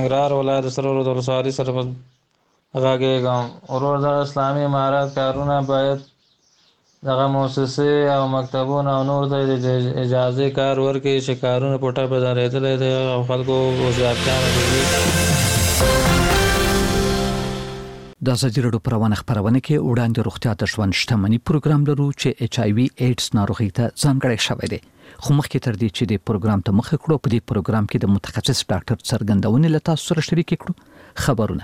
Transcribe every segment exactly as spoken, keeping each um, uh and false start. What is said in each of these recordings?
ننګرهار ولایت سرور ولسوالۍ سره غږېږم. ورور دغه اسلامي امارات کارونه باید دغه مؤسسې او مکتبونه او نور ته د اجازې کار ورکړي چې کارونه په ټپه درېدلی دی او خلکو وضعیتیانو دي. د ازادي راډیو په روانه خپرونه کې وړاندې روغتیا د ژوند شتمنۍ پروګرام لرو چې ایچ آی وي ایډز ناروغي ته ځانګړی شوی دی. خو مخکې تر دې چې د پروګرام ته مخه کړو په دې پروګرام کې د متخصص ډاکټر څرګندونې له تاسو سره شریک کړو. خبرونه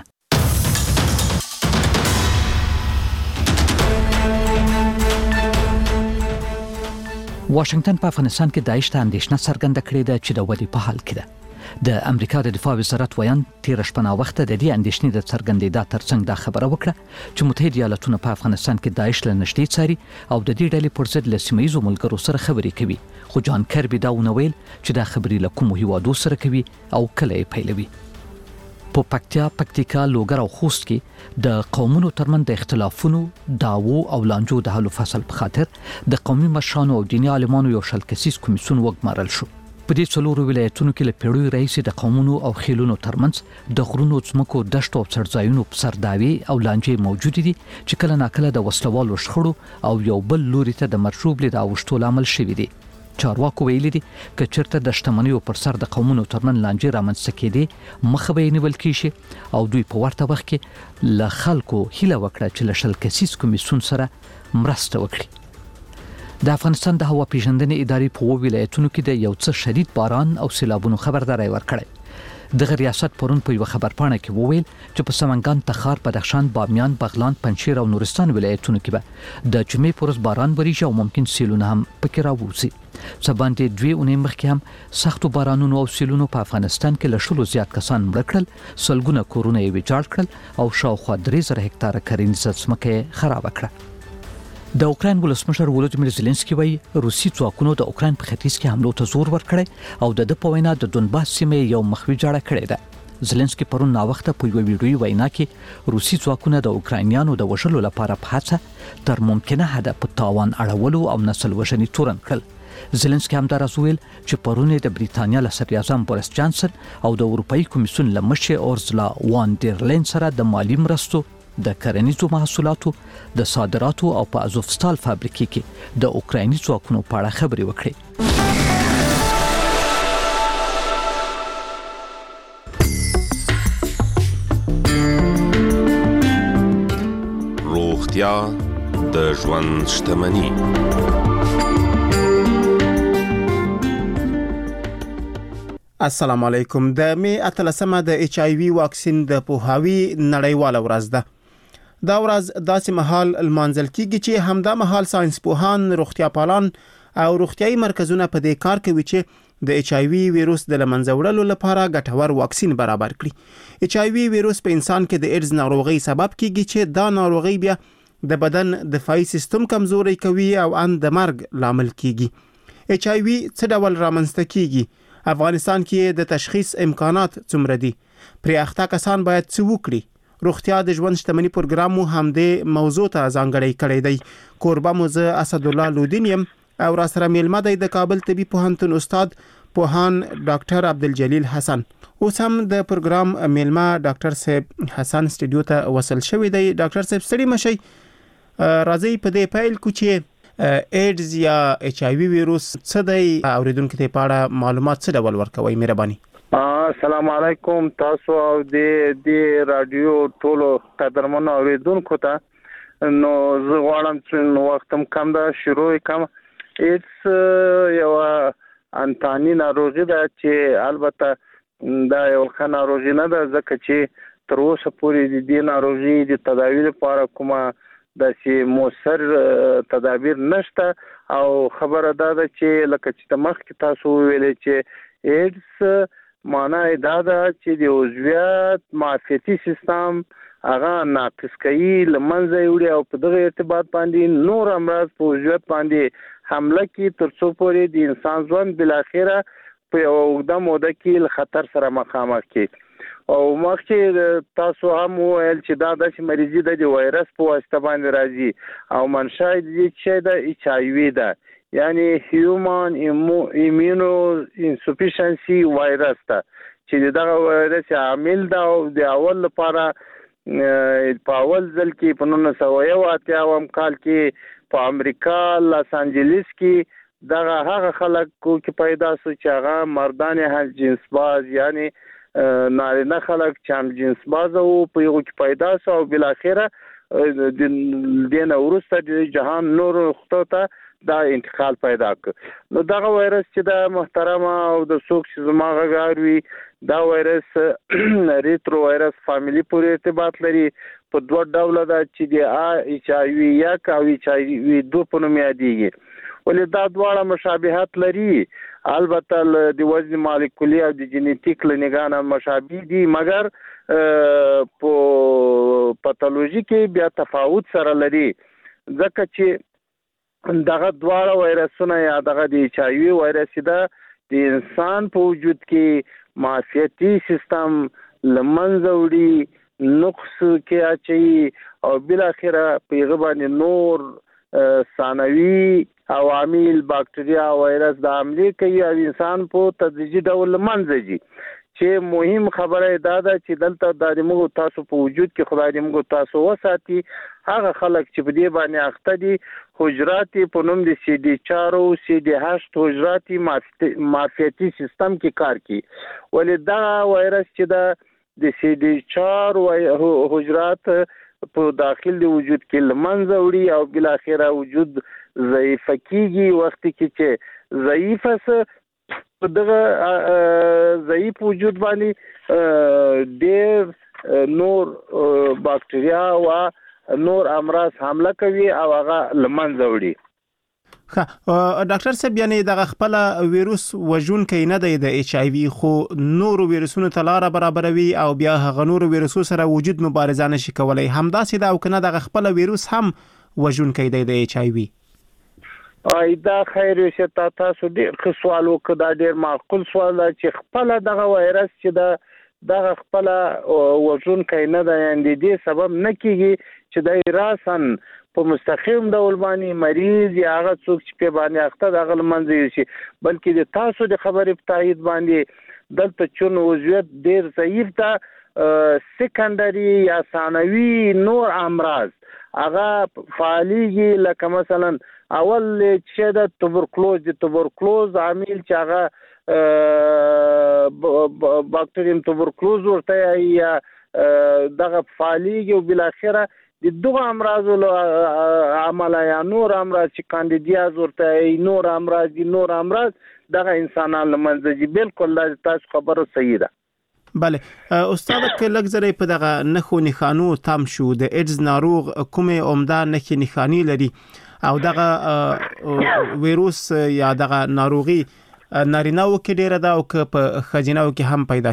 واشنگټن په افغانستان کې داعش ته اندېښنه څرګنده کړې ده چې د ودې په حال کې ده. د امریکا د دفاع وزارت ویان تیر شپه وخت د دې اندېښنې د څرګندېدا ترڅنګ دا خبره وکړه چې متحده ایالاتونه په افغانستان کې داعش له نږدې څاري او د دې ډلې پر ضد له سیمه‌ییزو ملګرو سره خبرې کوي. خو جان کربي دا ونه ویل چې دا خبرې له کومو هیوادو سره کوي او کله یې پیلوي. په پکتیا، پکتیکا، لوګر او خوست کې د قومونو ترمنځ د اختلافونو، دعوو او لانجو د حل فصل په خاطر د قومي مشرانو او دیني عالمانو یو شل کسیز کمیسیون وګمارل شو. په دې څلورو ولایتونو کې له پیړیو راهیسې د قومونو او خیلونو ترمنځ د غرونو، ځمکو، دشتو او څړځایونو په سر دعوې او لانجې موجود دي چې کله ناکله د وسلوالو شخړو او یو بل لوري ته د مشروب لید اوښتو لامل شوي دي. چارواکو ویلي دي که چېرته د شتمنیو پر سر د قومونو ترمنځ لانجې رامنځته کېدې مخه به یې نیول کېږي او دوی په ورته وخت کې له خلکو هیله وکړه چې له شل کسیز کمیسیون سره مرسته وکړي. د افغانستان د هوا پیژندنې ادارې په اووه ولایتونو کې د یو څه شدید باران او سیلابونو خبرداری ورکړی. دغه ریاست پرون په یو خبرپاڼه کې وویل چې په سمنګان، تخار، بدخشان، بامیان، بغلان، پنجشیر او نورستان ولایتونو کې به د جمعې پر ورځ باران وریږي او ممکن سیلونه هم پکې راوځي. سباندې دوی اونۍ مخکې هم سختو بارانونو او سیلونو په افغانستان کې له شلو زیات کسان مړه کړل، سلګونه کورونه یې ویجاړ کړل او شاوخوا درې زره هکتاره کرنیزه ځمکه یې خرابه کړه. د اوکراین ولسمشر ولودیمیر زيلنسکي وایي روسي ځواکونو د اوکراین په ختیځ کې حملو ته زور ورکړی او د د په وینا د دونباس سیمه یو مخوي جوړه کړې ده. زيلنسکي پرون نا وخت په یو ویډیوي وینا کې روسي ځواکونه د اوکراینیانو د وژلو لپاره په هڅه تر ممکنه حد په تاوان اړولو او نسل وژنې تورن کړل. زيلنسکي هم دراز ویل چې پرون د بریتانیا له صدر اعظم بوریس جانسن او د اروپאי کمیسیون له مشر اورزلا وان ډیر لین سره د مالی مرستو، د کرنیزو محصولاتو، د صادراتو او په ازوفستال فابریکې کې د اوکرایني ځواکونو په اړه خبرې وکړې. روغتیا د ژوند شتمني. السلام علیکم. د می اتلسمه د ایچ آی وی واکسین د پوهاوی نړیواله ورځ ده. دا ورځ داسې مهال المنځل کیږي چې همدا مهال ساينس پوهان، روغتیا پالان او روغتيایي مرکزونه په دې کار کوي چې د ایچ آی وی وایروس د لمنځه وړلو لپاره ګټور واکسین برابر کړي. ایچ آی وی وایروس په انسان کې د ایډز ناروغي سبب کیږي چې دا ناروغي بیا د بدن دفاعي سیستم کمزوري کوي او ان د مرګ لامل کیږي. ایچ آی وی څه ډول رامنځته کیږي؟ افغانستان کې د تشخیص امکانات څومره دي؟ پرې اخته کسان باید څه وکړي؟ روغتیا د ژوند شتمنۍ پروګرام مو هم د موضوع ته ځانګړی کړی دی. کوربه مو زه اسد الله لودینیم او را سره میلمه دی د کابل طبي پوهنتون استاد پوهان ډاکټر عبدالجلیل حسن. اوس هم د پروګرام میلمه ډاکټر صاحب حسن سټوډیو ته وصل شوی دی. ډاکټر صاحب ستړي مشي، راځي په دې پیل کو چې ایډز یا ایچ آی وی وایروس څه دی؟ اوریدونکو ته په اړه معلومات څه ډول ورکوي؟ مهرباني. السلام علیکم تاسو او د د رادیو ټولو قدرمن اوریدونکو ته. نو زه غواړم چې نو وختم کم دا شروع کم. ایډز یو انتاني ناروغي ده چې البته دا یو ښه ناروغي نه ده ځکه چې تر اوسه پورې د دې ناروغي د تداوی لپاره کومه داسې موثر تدابیر نشته او خبره ده چې لکه چې مخکې تاسو ویلې چې ایډز معنی دا ده چې د عضویت معافیتي سیستم هغه ناقص کوي، لمنځه وړي او په دغه ارتباط باندې نور امراض په عضویت باندې حمله کوي تر څو پورې د انسان ژوند بلاخره په یو اوږده موده کې له خطر سره مخامخ کوي. او مخکې تاسو هم ویل چې دا داسې مریضي ده د وایرس په واسطه باندې راځي او منشأ یې چې د ایچ آی وی ده، یعنی هیومن ایمونو انسفیشنسي وایرس ده چې دغه وایرس عامل دا د اول لپاره په اول ځل کې په نولس سوه یو اتیا کال کې په امریکا لاس انجلیس کې دغه هغه خلک کې پیدا شو چې هغه مردان هم جنس باز یعنی نارینه خلک چې هم جنس باز او په یو کې پیدا شو او بل اخره د دینه ورسته د جهان نور خطو ته دا انتقال پیدا کړ نو دغه وایرس چې د محترمه او د څوک چې زما غاروي دا وایرس ریترو وایرس فاميلي پورې ارتباط لري په دوه ډوله دا چې د ایچ آی وی یک او ایچ آی وی دو په نوم یادېږي ولې دا دواړه مشابهت لري البته د وزن مالیکولي او د جینیټیک لنګانه مشابه دي مګر په پاتولوژي کې بیا تفاوت سره لري ځکه چې دغه دواړه وایرسونه یا دغه د ایچ آی وی وایرس دا د انسان په وجود کې معافیتي سیستم لمنځه وړي نقص کې اچي او بل اخره په غبان نور ثانوي عوامل باکټریا وایرس د عملي کوي او انسان په تدریجي ډول منځه ځي چې مهم خبره دا ده چې دلته د موږ تاسو په وجود کې خدای دې موږ تاسو وساتي هغه خلک چې په دې باندې اخته دي حجرات په نوم د سی ډي چار او سی ډي هشت حجرات معافیتي سیستم کې کار کوي ولې دا وایرس چې د سی ډي چار حجرات په داخل د وجود کې لمنځه وړي او بل اخره وجود ضعیف کیږي وخت کې چې ضعیف اس دغه ضعیف وجود باندې ډېر نور باکټریا او نور امراض حمله کوي او هغه لمنځه وړي ښه ډاکټر صاحب یعنی دغه خپل ویروس وژونکی نه دی د ایچ آی وی خو نور ویروسونو ته لار برابروي او بیا هغه نور ویروسو سره وجود مبارزه نشي کولای همداسې دا او کنه دغه خپل ویروس هم وژونکی دی د ایچ آی وی ایدا خیر شته تاسو ډیر سوال وکړه دا ډیر معقول سوال دی چې خپل دغه وایرس چې دا دغه خپل وژون کینه د اندې سبب نه کیږي چې د راسن په مستقیم ډول باندې مریض یا هغه څوک چې په باندې اخته دغه منځي شي بلکې د تاسو د خبرې په تایید باندې دلته چون وضعیت ډیر ضعیف ده سکندري یا ثانوي نور امراض هغه فعالیږي لکه مثلا اول چې د توبرکلوز د توبرکلوز عامل چې هغه باکټریم توبرکلوز ورته یا دغه فعالیږي او بل اخره د دغه امراض عمل یا نور امراض چې کاندیدیاز ورته نور امراض دي نور امراض دغه انسانان لمنځي بالکل تاسو خبره صحیح ده بله استاد کلک زری په دغه نخو نخانو تام شو د ایډز ناروغ کومه عمده نخي نخانی لري او دغه ویروس یا دغه ناروغي نارینه‌و کې ډیره ده او که په خجینه‌و کې هم پیدا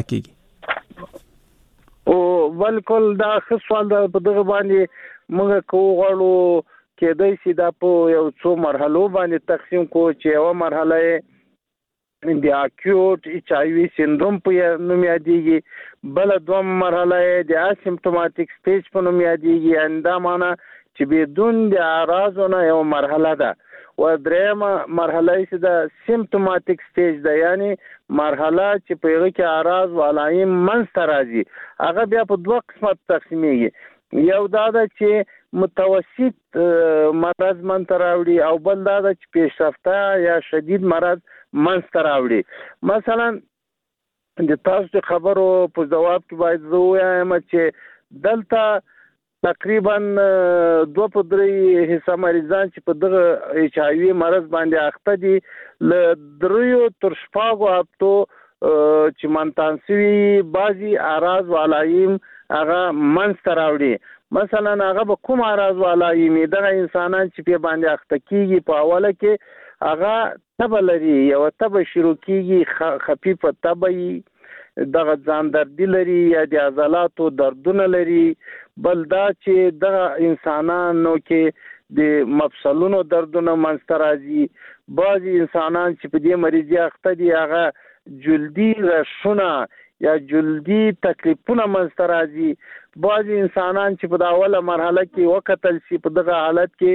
کیږي او بالکل دا ښه سوال ده په دغه باندې موږ کوو غواړو کېدای شي دا په یو څو مرحلو باندې تقسیم کو چې یو مرحله د اکیوټ ایچ آی وی سندروم په نوم یادېږي بل دوم مرحله د اسیمپټوماتیک سټیج په نوم یادېږي اندا معنا چې بدون د اعراضونو یو مرحله ده او درېمه مرحله چې د سیمپټوماتیک سټیج ده یعنی مرحله چې په هغه کې اعراض او علائم منځته راځي هغه بیا په دوه قسمه تقسیمېږي یو دا ده چې متوسط مرض منځته راوړي او بل دا ده چې پیشرفته یا شدید مرض منځته راوړي مثلا د تاسو خبرو په جواب کې باید زه وایم چې دلته تقریبا دو په درې حصہ مریضان چې په دغه ایچ آی وی مرض باندې اخته دي ل دریو تر شپږو هفتو چې منتانسوي بعضي اعراض او علائم هغه منځته راوړي مثلا هغه به کوم اعراض او علائم دغه انسانان چې په باندې اخته کیږي په اوله کې هغه تبه لري یو تبه شروع کیږي خفیفه تبه دغه ځان دردی لري یا د عضلاتو دردونه لري بل دا چې دغه انسانانو کې د مفصلونو دردونه منځته راځي بعضي انسانان چې په دې مریضي اخته دي هغه جلدي رشونه یا جلدي تکلیفونه منځته راځي بعضي انسانان چې په اوله مرحله کې وکتل شي په دغه حالت کې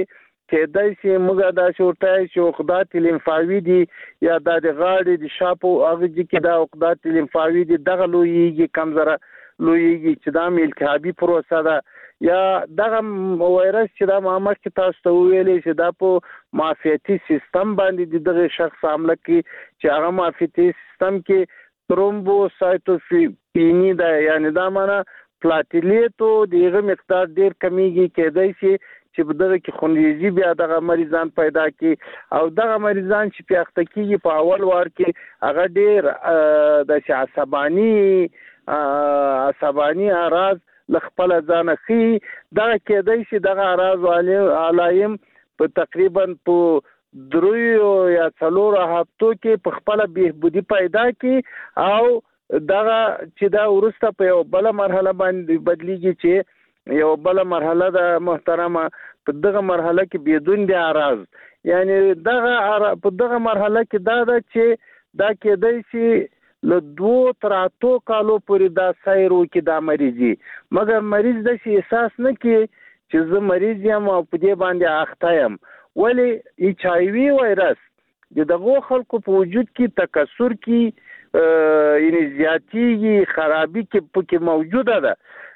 کېدای شي موږ دا شورتای چې عقدات لیمفاوي دي یا د غاړې د شاپو هغه کې دا عقدات لیمفاوي دي دغه لویږي کمزره لویږي چې دا التهابي پروسه ده یا دغه وایرس چې دا مامک تاسو ته ویلې چې دا په معافیتي سیستم باندې دغه شخص حمله کوي چې هغه معافیتي سیستم کې ترومبوسایتوپینی ده یعنی دا معنا پلاټیلیټو دغه مقدار ډیر کمیږي کېدای شي چې په دغه کې خونریزي بیا دغه مریضان پیدا کی او دغه مریضان چې پیاخته کیږي په اول وار کې هغه ډیر د عصبانی عصبانی اراز لخپل ځان خي دغه کېدای شي دغه اراز علایم په تقریبا په دریو یا څلورو هفتو کې په خپل بهبودي پیدا کی او دغه چې دا ورسته په یو بل مرحله باندې بدلیږي چې یو بل مرحله د محترمه په دغه مرحله کې بدون د اراز یعنی دغه په دغه مرحله کې دا د چې دا کېدای شي له دوه تر اتو کالو پورې دا سایرو کې دا مریضي مګر مریض د شي احساس نه کوي چې زه مریض یم او په دې باندې اخته یم ولی ایچ آی وی وایرس د دغه خلکو په وجود کې تکثر کې یعنی زیاتیږي خرابي کې پکې موجوده ده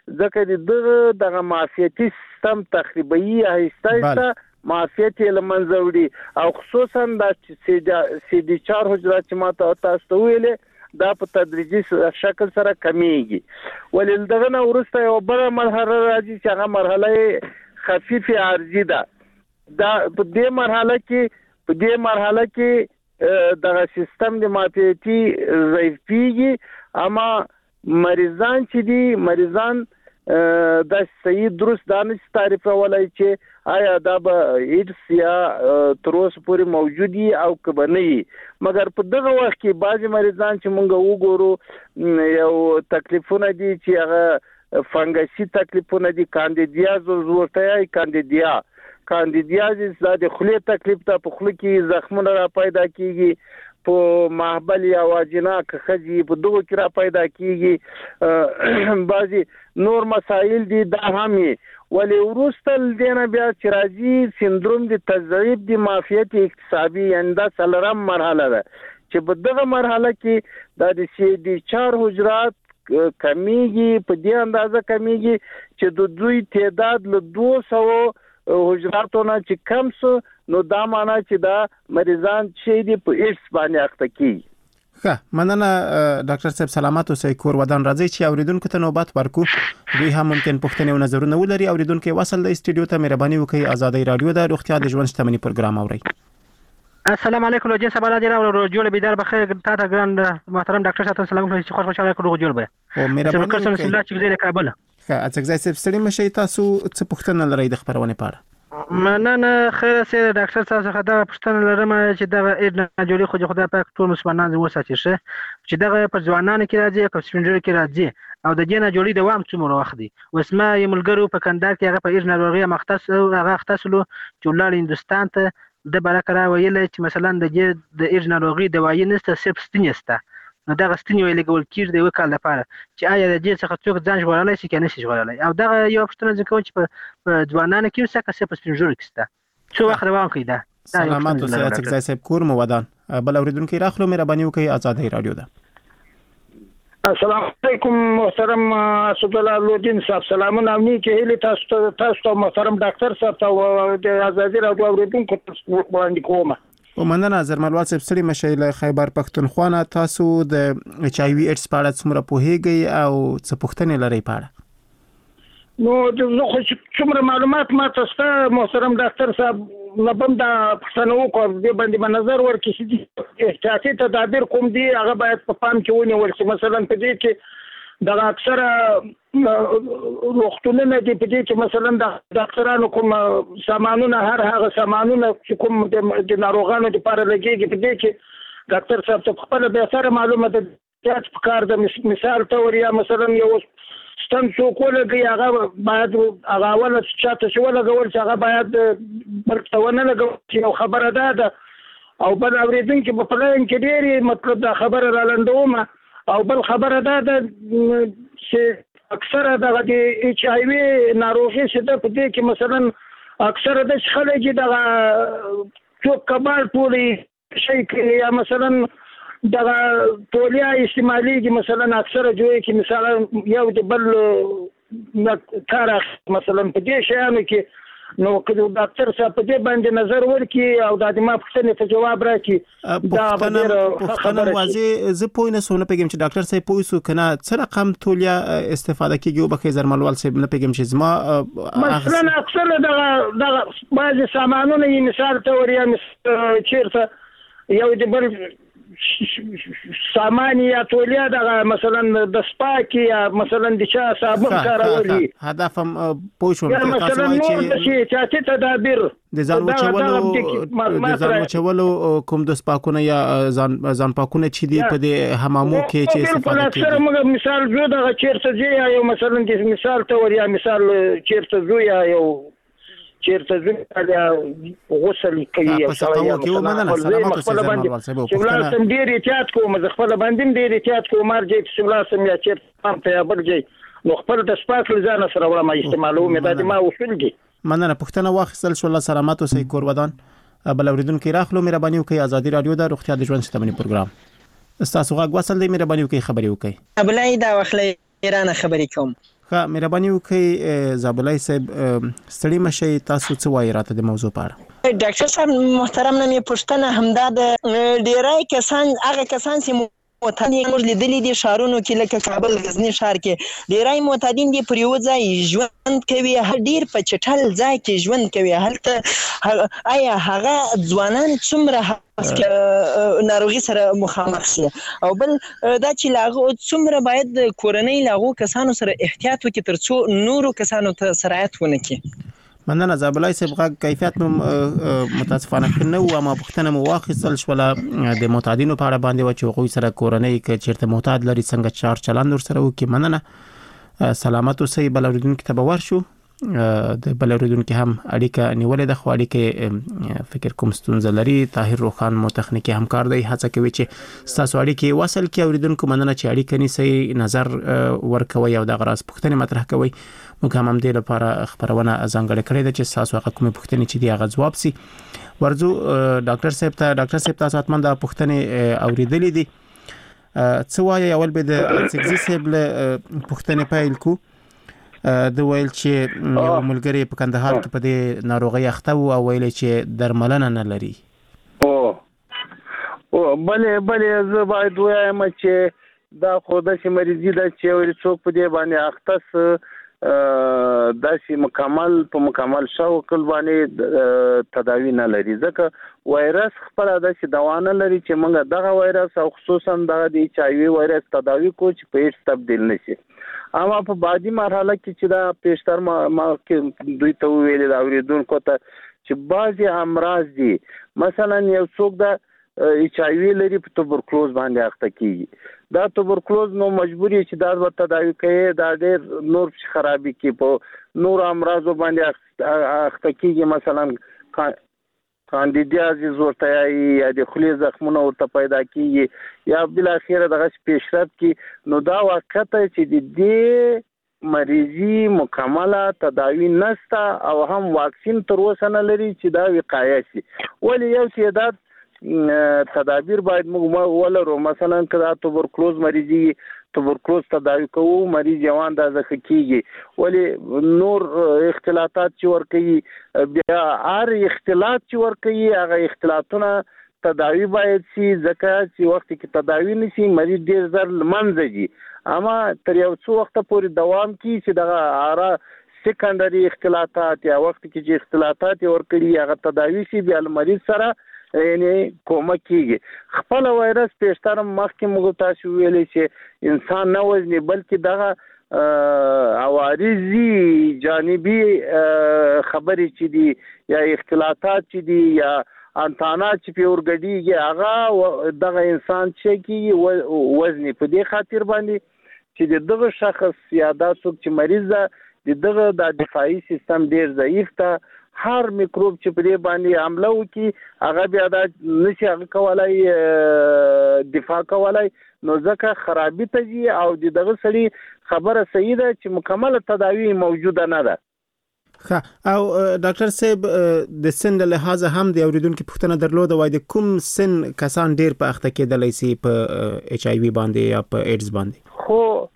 ځکه دغه معافیتي سیستم تخریبي آهسته معافیت یې لمنځه وړي او خصوصا د سی ډي چار حجرات چې ماته تاسو ته ویلې دا په تدریجي شکل سره کمیږي ولې دغه نه ورسته یو بل مرحله راځي چې هغه مرحله خفیف عارضي ده دا په دې مرحله کې په دې مرحله کې دغه سیستم د معافیتي ضعیف کیږي اما مریضان چې دي مریضان د صحیح درست دانش تعریف ولای چې آیا دا به ایډز یا تروس پورې موجودي او کبني مګر په دغه وخت کې بعض مریضان چې مونږ وګورو یو تکلیفونه دي چې هغه فنګسي تکلیفونه دي کاندیدیاز ورته کاندیدیا کاندیدیازیس دا د خولې تکلیف ته په خوله کې زخمونه را پیدا کیږي په محبل یا واجنا کخجی په دغه کې را پیدا کیږي بعضی نور مسائل دي دا همي ولی ورستل دینه بیا چې راځي سندروم د تضعیف د معافیت اکتسابي یعنی دا څلورم مرحله ده چې په دغه مرحله کې د سی ډي چار حجرات کمیږي په دې اندازه کمیږي چې د دوی تعداد له دوه سوه حجراتونه چې کم سو نو دا معنا چې دا مریضان چې دی په ایډز باندې اخته کیږي ښه مننه ډاکټر صاحب سلامات اوسئ کور ودان راځي چې اوریدونکو ته نوبت ورکو دوی هم ممکن پوښتنې او نظرونه ولري اوریدونکو وصل د استودیو ته مهرباني وکړئ آزادۍ رادیو د روغتیا د ژوند شتمنۍ پروګرام اورئ السلام علیکم لوجه سبا راځي او جوړ بيدار بخیر تا ته ګران محترم ډاکټر صاحب سلام کوم چې خوش خوشاله کړو جوړ به او مهرباني وکړئ رسول الله چې د کابل ښه اڅګزای صاحب ستړي مشي تاسو څه پوښتنه لرئ د خبرونه پاره مننه خیر سره ډاکټر صاحب څخه دا پوښتنه لرم چې دا اډنا جوړي خو خدای پاک ټول مسلمانان وساتي شه چې دا په ځوانانو کې راځي او سپینجر کې راځي او د جنا جوړي دوام څومره وخت دی وسما یې ملګرو په کندهار کې هغه په اډنا لوغي مختص هغه اختصلو چې ولر هندستان ته د برکرا ویل چې مثلا د د اډنا لوغي دوايي نسته صرف ستنیسته نو دا غستنی ویل ګول کیر دی وکړه لپاره چې آیا د دې څخه څوک ځان ژغورلای شي کنه شي ژغورلای او دا یو پښتنه ځکه چې په ځوانانو کې څه کسه په سپینجور کې ستا څو وخت روان کیده سلامات اوسئ اڅګزای صاحب کور مو ودان بل اوریدونکو راخلو مهرباني وکړئ آزادۍ رادیو ده السلام علیکم محترم اسد الله لودین صاحب سلامونه امني کې هلي تاسو تاسو محترم ډاکټر صاحب ته د آزادۍ رادیو اوریدونکو ته وړاندې کوم او مننه زرملوات صاحب ستړي مشي له خیبر پښتونخوا نه تاسو د ایچ آی وی ایډز په اړه څومره پوهیږئ او څه پوښتنې لرئ په اړه نو زه خو څومره معلومات ما تاسو محترم ډاکټر صاحب لبم دا پښتنو کو د باندې نظر ورکړي چې احتیاطي تدابیر کوم دي هغه باید په پام کې ونیول شي مثلا په دې کې دا اکثره وختونه دي په دې چې مثلا د ډاکټرانو کوم سامانونه هر هغه سامانونه چې کوم د ناروغانو لپاره لګيږي په دې کې ډاکټر صاحب ته خپل به سره معلومه ده چې په کار د مثال تور یا مثلا یو ستن څوک ولګي هغه باید هغه ول چې څه ولګول چې هغه باید برتونه لګول چې خبره ده او بل اوریدونکو په پلان کې ډېری مطلب دا خبره را لندومه او بل خبره ده چې اکثره د ایچ آی وی ناروغي چې د پدې کې مثلا اکثره د خلک چې دغه څوک کبال ټولې شي کوي یا مثلا دغه تولیا استعمالېږي مثلا اکثره جوړې کې مثلا یو د بل کار مثلا په دې شیانو کې نو که ډاکټر صاحب په دې باندې نظر ورکړي او د ما پوښتنې ته جواب راکړي دا پوښتنه واضح زه پوه نه سوم نه پېږم چې ډاکټر صاحب پوه سو کنه څه رقم تولیا استفاده کیږي او بخې زرملوال صاحب نه پېږم چې زما مثلا اکثر دغه دغه بعض سامانونه یې مثال ته وریا چیرته یو د بل سامان یا تولیا دغه مثلا د سپاکی یا مثلا د چا صابون کارولي هدف هم پوه شوم مثلا نور د شي چې تدابیر د ځان وچولو د ځان وچولو کوم د سپاکونه یا ځان ځان پاکونه چې دی په د حمامو کې چې استفاده کوي اکثر موږ مثال زو دغه چیرته دی یا مثلا د مثال ته وریا مثال چیرته زو یا یو چیرته زه غسل کوي او سلامو کې ومنه سلامات اوسه زموږ والسبب چې ولاسم ډیر احتیاط کوم زه خپل باندې ډیر احتیاط کوم مرجع چې ولاسم یا چیرته هم ته برجي نو خپل د سپاک لزان سره ولا ما استعمالو مې د ما وصول دي مننه پښتنه واخصل شو الله سلامات اوسه کور ودان بل اوریدونکو راخلو مهرباني وکي ازادي رادیو د روغتیا د ژوند ستمنې پروګرام استاسو غواړم وصل دی مهرباني وکي خبري وکي ابلای دا وخلې ایران خبري کوم ښه مهرباني وکړئ زابلای صاحب ستړي مشي تاسو څه وایي راته د موضوع په اړه ډاکټر صاحب محترم نه مې پوښتنه همدا د ډیرای کسان هغه کسان چې معتادین موږ لیدلي دي شهرونو کې لکه کابل غزنی ښار کې ډیرای معتادین دي پر یو ځای ژوند کوي هر ډیر په چټل ځای کې ژوند کوي هلته آیا هغه ځوانان څومره ناروغي سره مخامخ شي او بل دا چې لاغو څومره باید کورنۍ لاغو کسانو سره احتیاط وکړي ترڅو نورو کسانو ته سرایت ونه کړي مننه زابلای صاحب غږ کیفیت مو متاسفانه کنه و ما پښتنه مو واخیستل شوله د معتادینو په اړه باندې و چې غوي سره کورنۍ کې چیرته معتاد لري څنګه چار چلند ور سره وکي مننه سلامات اوسئ بل اوریدونکو ته باور شو د بل اوریدونکو هم اړیکه نیولې د خو اړیکه فکر کوم ستونزه لري طاهر روخان مو تخنیکی همکار دی هڅه کوي چې تاسو اړیکه وصل کی اوریدونکو مننه چې اړیکه نیسي نظر ورکوي او د غراس پښتنه مطرح کوي موږ هم د لپاره خبرونه ځانګړې کړې ده چې تاسو هغه کومه پوښتنه چې دی هغه جواب سي ورزو ډاکټر صاحب ته ډاکټر صاحب تاسو اتمن د پوښتنه اوریدلې دي څه وایي اول به د سګزي صاحب له پوښتنه پایل کو د ویل چې یو ملګری په کندهار کې په دې ناروغي اخته او ویل چې درملنه نه لري او او بلې بلې زه باید وایم چې دا خو د مریضي د چې ور څوک په دې باندې اخته داسې مکمل په مکمل شوکل باندې تداوی نه لري ځکه وایرس خپل داسې دوا نه لري چې موږ دغه وایرس او خصوصا دغه د ایچ آی وی وایرس تداوی کو چې په هیڅ تبدیل نشي اما په بعدي مرحله کې چې دا پیشتر ما کې دوی ته ویل دا اوریدونکو ته چې بعضي امراض دي مثلا یو څوک د ایچ آی وی لري په توبرکلوز باندې اخته کیږي دا توبرکلوز نو مجبوری چې دا ورته تداوی کوي دا ډېر نور خرابي کې په نور امراضو باندې اخته کیږي مثلا کاندیدیازیز ورته یا د خولې زخمونه ورته پیدا کیږي یا بل اخر دغه پیشرفت کې نو دا وخت چې د دې مریضي مکمله تداوی نسته او هم واکسین تر اوسه نه لري چې دا وقایه شي ولی یو تعداد تدابیر باید موږ ولرو مثلا کدا توبرکلوز مریضي توبرکلوز تداوی کوو مریض جوان د ځخه کیږي ولی نور اختلاطات چې ور کوي بیا هر اختلاط چې ور کوي هغه اختلاطونه تداوی باید شي ځکه چې وخت کې تداوی نشي مریض ډیر زر منځي اما تر یو څو وخت پورې دوام کوي چې دغه اره سیکنډري اختلاطات یا وخت کې چې اختلاطات ور کوي هغه تداوی شي بیا مریض سره یعنی کومه کیږي خپل وایرس پیشتر مخکې موږ تاسو ویلې چې انسان نه وزني بلکې دغه عوارضی جانبي خبرې چې دي یا اختلاطات چې دي یا انتانات چې په ورګډیږي هغه دغه انسان چې کیږي وزني په دې خاطر باندې چې دغه شخص یا دا څوک چې مریض ده دغه د دفاعي سیستم ډیر ضعیف ده هر میکروب چې په دې باندې حمله وکي هغه بیا د نشي هغه کولای دفاع کولای نو ځکه خرابي ته جي او دغه سړي خبره صحیح ده چې مکمل تداوی موجوده نه ده ښه او ډاکټر صاحب د سن له لحاظه هم د اوریدونکو پوښتنه درلوده وای د کوم سن کسان ډیر په اخته کېدلای شي په ایچ آی وی باندې یا په ایډز باندې؟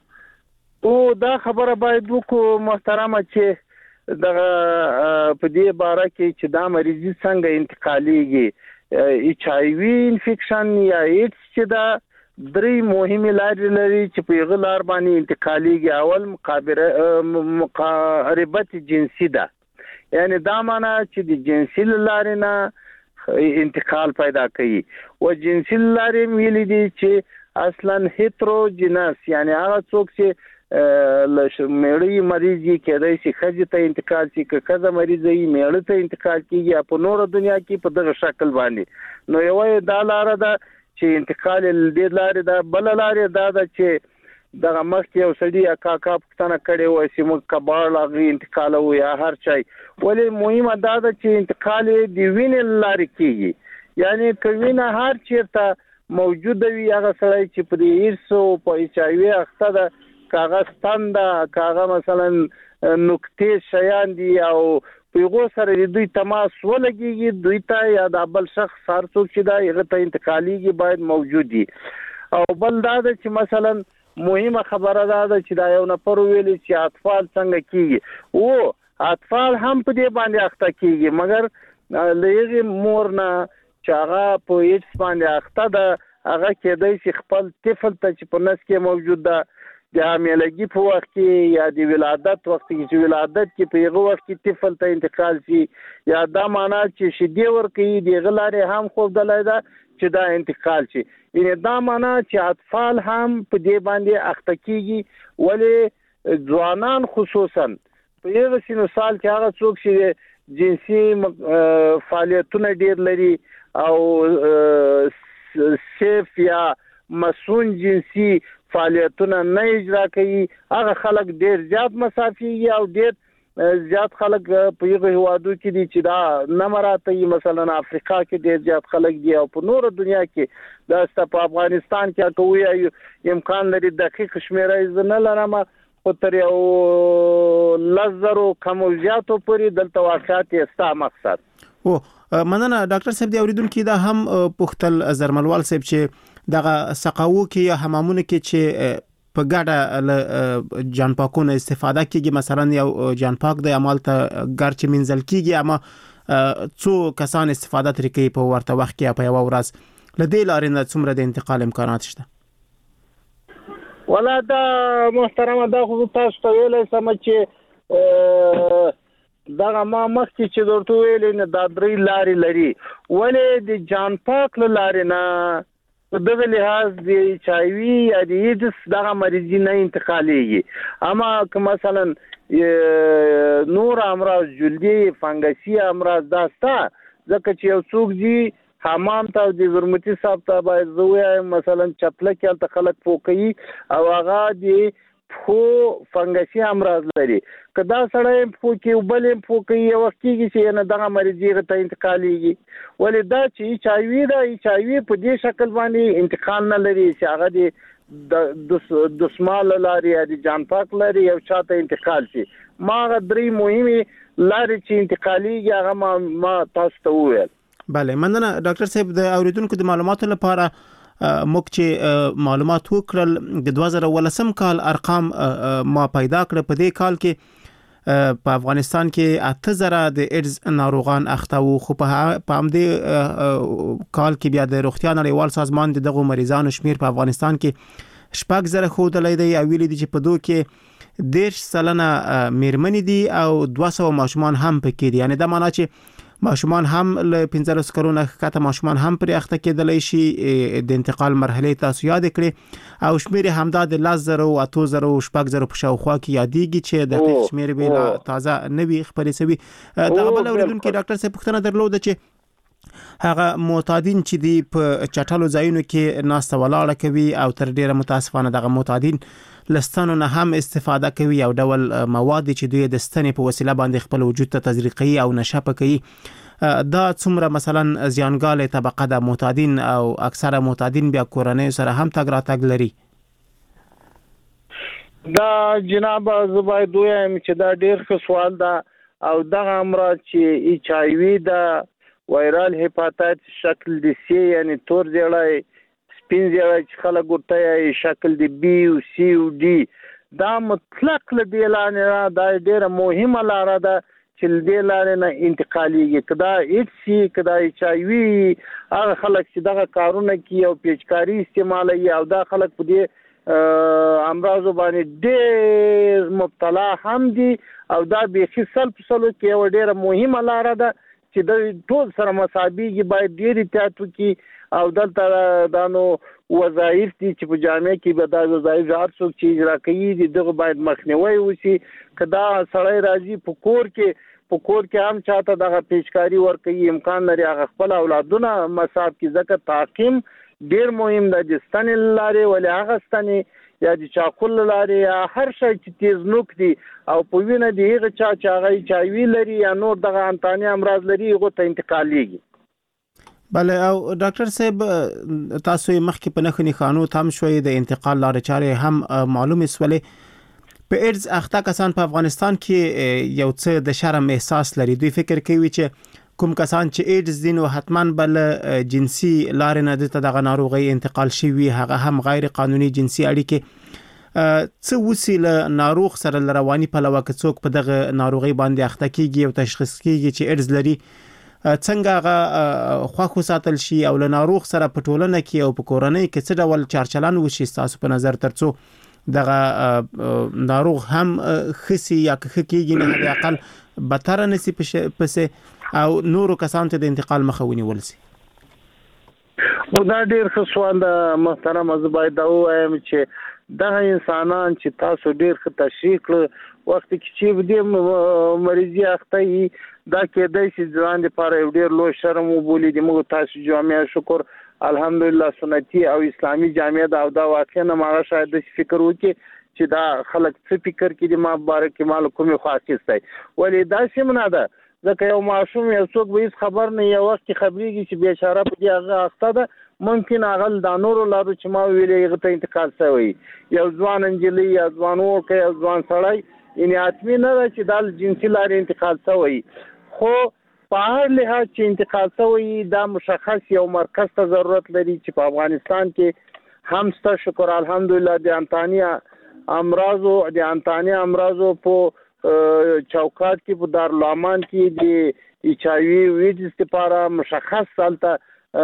خو او دا خبره باید وکړو محترمه چې دغه په دې باره کې چې دا مریضي څنګه انتقالېږي، ایچ آی وی انفیکشن یا ایډز چې دا درې مهمه لارې لري چې په یغه لار باندې انتقالېږي. اول مقابله مقاربت جنسي ده، یعنی دا معنی چې د جنسي لارې نه انتقال پیدا کوي. او جنسي لارې ویلې دي چې اصلا هیتروجینس، یعنی هغه څوک چې لشمېړی مریضي کېدای شي خځې ته انتقال شي، که خځه مریضه وي میړه ته انتقال کیږي په نور دنیا کې په دغه شکل باندې. نو یو دا لار ده چې انتقال دې لارې ده. بل لارې دا ده چې دغه مخکې یو سړي کاکا پښتنه کړي وای چې موږ کباړ لاغي انتقال وو یا هر چای، ولې مهمه دا ده چې انتقال دی وینې لارې کیږي، یعنی کوینه هر چیرته موجوده وي هغه سړی چې په دې ایرسو په ایچ آی وی اخته ده، کاغذ ستنده کاغذ مثلا نقطې شیان دي او پیغو سره دوی تماس ولګيږي، دوی ته یا د بل شخص هر څوک چې دا هغه ته انتقاليږي باید موجود دي. او بل دا چې مثلا مهمه خبره ده چې دا یو نفر ویلي چې اطفال څنګه کیږي، او اطفال هم په دې باندې اخته کیږي، مګر لږه مور نه چې هغه په هیڅ باندې اخته ده هغه کېدای شي خپل طفل ته چې په نس کې موجود ده د حاملګي په وخت کې یا د ولادت وخت کې چې ولادت کې په هغه وخت کې طفل ته انتقال شي، یا دا معنا چې شیدې ورکوي د غلارې هم خوب دلای دا چې دا انتقال شي، یعنی دا معنا چې اطفال هم په دې باندې اخته کیږي. ولې ځوانان خصوصا په یوه سینو سال کې هغه څوک چې جنسي فعالیتونه ډیر لري او سیف یا مسون جنسي فعالیتونه نه اجرا کوي، هغه خلک ډیر زیات مسافي او ډیر زیات خلک په یوه هوادو کې دي چې دا نه مراته، مثلا افریقا کې ډیر زیات خلک دي او په نور دنیا کې دا ست په افغانستان کې کوي امکان لري دقیق شمیره نه لرم خو تر یو لزرو کم زیاتو پورې دلته واقعات استا مقصد. او مننه ډاکټر صاحب دی اوریدونکو دا هم پختل زرملوال صاحب چې دغه سقاوو کې یا حمامونه کې چې په ګډه له جان پاکونو استفاده کیږي، مثلا یو جان پاک د عمل ته ګر چې منزل کیږي اما څو کسان استفاده ترې کوي په ورته وخت کې په یو ورځ، لدې لارې نه څومره د انتقال امکانات شته؟ ولا دا محترمه دا خو تاسو ته ویلې سم چې دغه ما مخکې چې درته ویلې نه دا درې لارې لري، ولې د جان پاک لارې نه په دغه لحاظ د ایچ آی وی یا د ایډز دغه مریضي نه انتقالېږي. اما که مثلا نور امراض جلدي فنګسي امراض دا ستا ځکه چې یو څوک دي حمام ته د ورمتي صاحب ته باید زوی مثلا چپله کې ته خلک پوکي او هغه دی خو فنګسي امراض لري، کدا سړی پوکي وبلې پوکي یو وخت کې چې نه دغه مریضي ته انتقالېږي. ولې دا چې ایچ آی وی دا ایچ آی وی په دې شکل باندې انتقال نه لري چې هغه د د سمال لاري یا د جان پاک لاري یو چاته انتقال شي. ما غدري مهمه لاري چې انتقالېږي هغه ما, ما تاسو ته وویل. بله مننه ډاکټر صاحب د اوریدونکو د معلوماتو لپاره موږ چې معلومات وکړل د دوه زره ولسم کال ارقام ما پیدا کړ، په دې کال کې په افغانستان کې اته زره د ایډز ناروغان اخته وو، خو په همدې کال کې بیا د روغتیا نړیوال سازمان دغه مریضانو شمیر په افغانستان کې شپږ زره ښودلی دی او ویلي دي چې په دوی کې دېرش سلنه میرمنې دي او دوه سوه ماشومان هم پکې دي، یعنی دا معنا چې ماشومان هم له پنځلس کلونو ښکته ماشومان هم پرې اخته کېدلی شي. د انتقال مرحله تاسو یاد کړئ او شمیر همدا د لس زره او اتو زره او شپږ زره په شاوخوا کې یادېږي چې دقیق شمیر به تازه نوي خبرې سوي. دا بل اوریدونکو ډاکټر صاحب پوښتنه درلوده چې هغه معتادین چې دی په چټلو ځایونو کې ناسته ولاړه کوي او تر ډیره متاسفانه دغه معتادین لستانو نه هم استفاده کوي او ډول مواد چې دوی د ستنې په وسیله باندې خپل وجود ته تزریقي او نشه کوي، دا څومره مثلا زیانګاله طبقه د معتادین او اکثره معتادین بیا کورنۍ سره هم تګ راتګ لري؟ دا جناب زبای دوی هم چې دا ډیر ښه سوال ده او دغه امراض چې ایچ آی وی د وایرال هپاتایتس شکل د سی یعنی تور زیړی سپین زیړی چې خلک ورته یې شکل د بی او سی او ډي دا مطلق له دې لارې دا ډېره مهمه لاره ده چې له دې لارې نه انتقالېږي که دا ایچ سی که دا ایچ آی وي هغه خلک چې دغه کارونه کوي او پیچکاري استعمالوي او دا خلک په دې امراضو باندې ډېر مبتلا هم دي او دا بیخي سل په سلو کې یوه ډېره مهمه لاره ده چې د ټول سره مسابقې باید ډېر احتیاط وکړي او دلته دا نو وظایف دي چې په جامعه کې به دا وظایف هر څوک چې اجرا کوي د دغه باید مخنیوی وشي که دا سړی راځي په کور کې په کور کې هم چاته دغه پیچکاري ورکوي امکان لري هغه خپل اولادونه مصاب کې ځکه تعقیم ډیر مهم ده د ستنې لارې ولې هغه ستنې یا د چاقل لارې یا هر شی چې تیز نوک دي او په وینه د هغه چا چې هغه ایچ آی وي لري یا نور دغه انتاني امراض لري هغو ته انتقالیږي. بله او ډاکټر صاحب تاسو یې مخکې په نښو نښانو تم شوئ د انتقال لارې چارې هم معلومې سولې. په ایډز اخته کسان په افغانستان کې یو څه د شرم احساس لري. دوی فکر کوي چې کوم کسان چې ایډز دي نو حتما بل جنسي لارې نه دلته دغه ناروغي انتقال شوي هغه هم غیر قانوني جنسي اړیکې څه وسي له ناروغ سره له رواني پلوه که څوک په دغه ناروغي باندې اخته کیږي او تشخیص کیږي چې ایډز لري څنګه هغه خوښ وساتل شي او له ناروغ سره په ټولنه کې او په کورنۍ کې څه ډول چارچلان وشي ستاسو په نظر ترڅو دغه ناروغ هم خسي یا که کیږي نه د اقل بدتر نسی پسې او نورو کسانو ته د انتقال مخه ونیول شي. او دا ډیر ښه سوال ده محترم. زه باید دا ووایم چې دغه انسانان چې تاسو ډیر ښه تشریح کړه وخت کې چې دې مریضي اخته وي دا کېدای شي ځان لپاره یو ډیر لوی شرم وبولي. د موږ تاسو جامعه شکر الحمدلله سنتي او اسلامي جامعه دا او دا واقعا ما شاید فکر وکړي چې دا خلک څه فکر کړي ما مبارک مال کومه خاصه ولې دا سیمه نه ده ځکه یو معصوم یو څوک به هیڅ خبر نه یو وخت خبرېږي چې بیچاره په دې هغه اخته ده ممکن هغه د نورو لارو چې ما ویلې هغه ته انتقال شوی یو ځوان انجلۍ یا ځوان وکه یو ځوان سړی یعنی حتمي نه ده چې د جنسي لارې انتقال شوی خو په هر لحاظ چې انتقال شوی دا مشخص یو مرکز ته ضرورت لري چې په افغانستان کې هم ست شکر الحمدلله د انتانیا امراضو د انتانیا امراضو په چوکات کې په دارالمان کې د ایچ آی وی ویډز لپاره مشخص سالته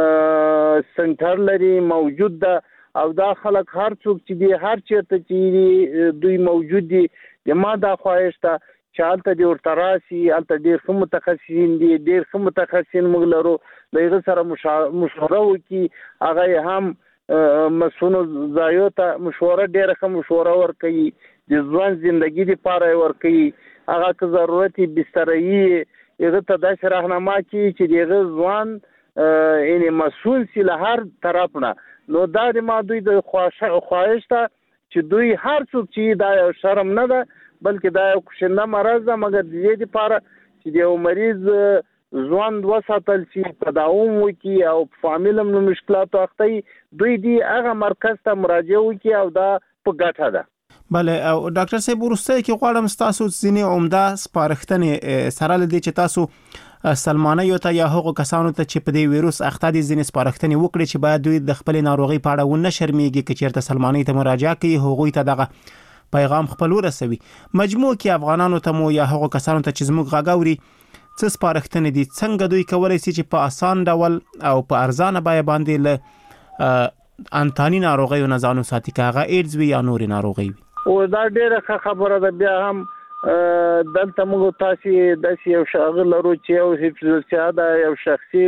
سنټر لري موجود ده او دا خلک هر څوک چې دی هر چیرته چې دوی موجود دي د ما دا خواهش ته چې هلته د ورته راسي هلته ډېر ښه متخصصین دي ډېر ښه متخصصین موږ لرو د هغه سره مشوره وکړي هغه یې هم مسونو ځایو ته مشوره ډېره ښه مشوره ورکوي د ځوان زندگی لپاره ورکوي هغه که ضرورت بسترایي هغه ته داسې راهنما کوي چې د هغه ځوان یعنې مسؤول سي له هر طرف نه نو دا د ما دوی د خواهش ته چې دوی هر څوک چې دا یو شرم نه ده بلکې دا یو کوشنده مرض ده مګر د دې لپاره چې د یو مریض ژوند وساتل شي تداوم وکړي او په فامیل هم له مشکلاتو اخته وي دوی دې هغه مرکز ته مراجعه وکړي او دا په ګټه ده. بله او ډاکټر صاحب وروسته کې غواړم تاسو ځینې عمده سپارښتنې سره لدی چې تاسو سلمانیو ته یا هغو کسانو ته چې په دې ویروس اخته دي ځینې سپارښتنې وکړي چې باید دوی د خپل ناروغي په اړه ونه شرمېږي که چېرته سلمانۍ ته مراجعه کوي هغوی ته دغه پیغام خپل ورسوي. مجموع کې افغانانو ته مو یا هغو کسانو ته چې زموږ غږ اوري څه سپارښتنې دي څنګه دوی کولی شي چې په اسان ډول او په ارزانه بیه باندې له انتاني ناروغیو نه ځان وساتي که هغه ایډز وي یا نورې ناروغۍ وي. او دا ډیره ښه خبره ده. بیا هم دلته موږ تاسې داسې یو شاغل لرو چې یو حفظ الصحه ده یو شخصي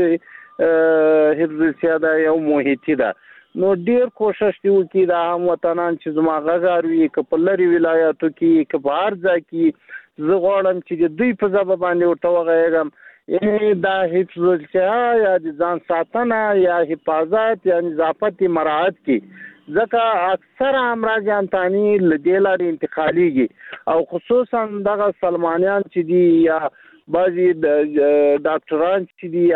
حفظ الصحه ده یو محیطي ده نو ډیر کوشش دی وکړي دا هم وطنان چې زما غږ اوري که په لرې ولایاتو کې که په هر ځای کې زه غواړم چې د دوی په ژبه باندې ورته وغږېږم یعنې دا حفظ الصحه یا د ځان ساتنه یا حفاظت یا نظافت مراعات کړي ځکه اکثر امراض انتاني له دې لارې انتقالېږي او خصوصا دغه سلمانیان چې دي یا بعضې ډاکټران چې دي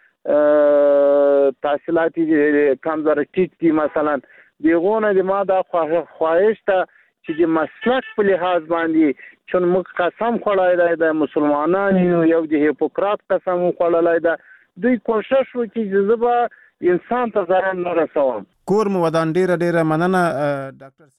هغه تحصیلات کم زره ټیټ دي مثلا د هغو نه د ما دا خواهش ته چې د مسلک په لحاظ باندې چې موږ قسم خوړای دی د مسلمانانو یو د هیپوکرات قسم خوړلای دی دوی کوشش وکړي چې زه به انسان ته ضرر نه رسوم. کور مو ودان ډیره ډیره مننه ډاکټر